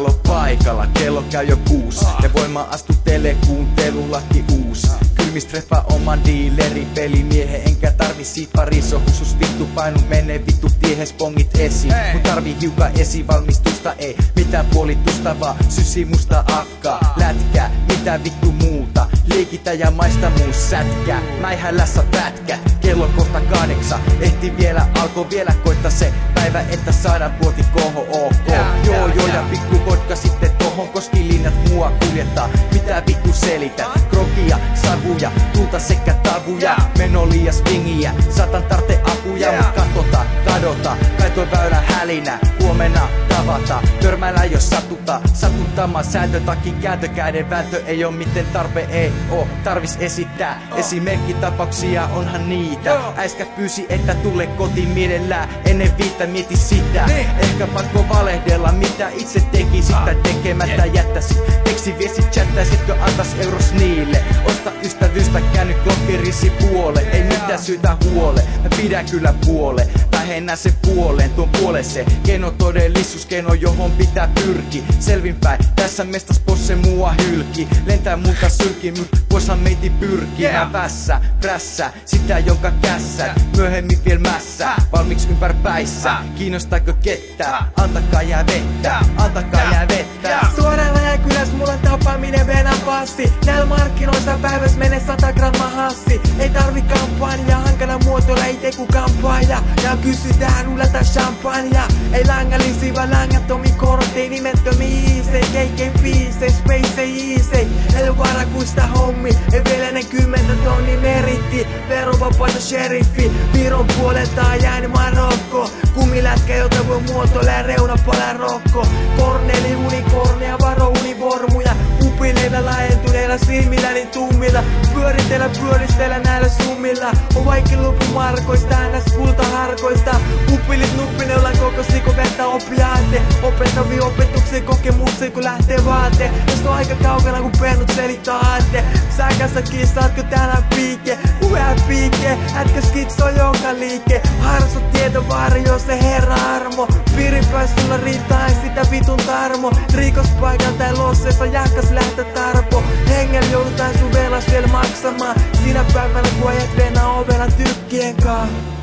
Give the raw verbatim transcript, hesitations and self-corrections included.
talo paikalla, kello käy jo kuusi. Ja voima astu telekuuntelulaki uus. Kylmistreffa oman diileri pelimiehen. Enkä tarvi siitä pariso husus vittu painu menee vittu tiehes pongit esiin. Mut tarvii hiukan esivalmistusta, ei mitään puolitusta vaan sysi musta akkaa. Lätkää, mitä vittu muuta, liikitä ja maista muu sätkää. Mä ihan lässä pätkä, kello kohta kahdeksan. Ehti vielä, alkoi vielä koittaa se päivä, että saadaan puoti koho ok. Joo joo ja pikku vodka sitten tohon, koskilinjat mua kuljettaa. Mitä vittu selitä, krokia, savuja, tulta sekä tavuja. Meno liian swingiä, saatan tarte apuja. Mut katota, kadota, kai toi väylä hälinä. Huomenna tavata, törmäillä jos satuta. Satuttamaan sääntötakin kääntökäiden vääntö ei oo miten tarpe ei oo. Tarvis esittää, esimerkkitapauksia onhan niitä. Äiskä pyysi että tule kotiin mielellään, ennen viittä mieti sitä. Ehkä pakko valehdella mitä itse tekisit tai tekemättä jättäsit. Tekstiviestit chattaisitkö antais euros niille. Osta ystävystä käänny klokkirissi puole. Ei mitään syytä huole, mä pidän kyllä puole. Vähennä sen puoleen, tuon puolen se keino todellisuus, keino johon pitää pyrki. Selvinpäin, tässä mestas posse mua hylki. Lentää multa sylki, mut poishan meiti pyrkii. Mä vässä, prässä, sitä jonka kässä. Myöhemmin viel mässä, valmiiksi ympäripäissä. Kiinnostaako kettä? Antakaa jää vettä, antakaa jää vettä. Suoraan ajankyläs mulla tapaaminen venän passi. Näillä markkinoissa päiväs menee sata grammaa hassi. Ei tarvi kampanja, hankala muotoilla ei teku kampanja. Ja kysytään ulata champagnea. Ei langallisi vaan langattomi kortteja, nimettömi iisei. Keikei biisei, space ei iisei. Ei varakuista hommi, ei vielä ennen kymmentä tonni meritti. Verovapaita sheriffi, Viron puolelta on jäänyt Marokko. Kumilätkä jota voi muotoilla reunapala rokko. Korneli unikorneja, varo univormuja. Pupileilla laajentuneilla silmilläni tummilla. Pyöritellä pyöristellä näillä summilla. On vaikki lupu markoista, ns kultaharkoista. Pupilit nuppille koko siko vettä opiaate. Opettavia opetuksia kokemuksia kun lähtee vaate. Jos on aika kaukana kun pennut selittää aatte. Säkässäkin saatko tänään piike? Hyvää piike, ätkä skitsoo joka liike. Harso tietovaara jos se herra armo. Piirinpäin sulla riittää sitä vitun tarmo. Rikospaikan tai losseessa jahkas lähtö tarpo. Hengel joudutaan sun velas vielä maksamaan. Sinä päivänä kun ajat venä ovella tykkien kaa.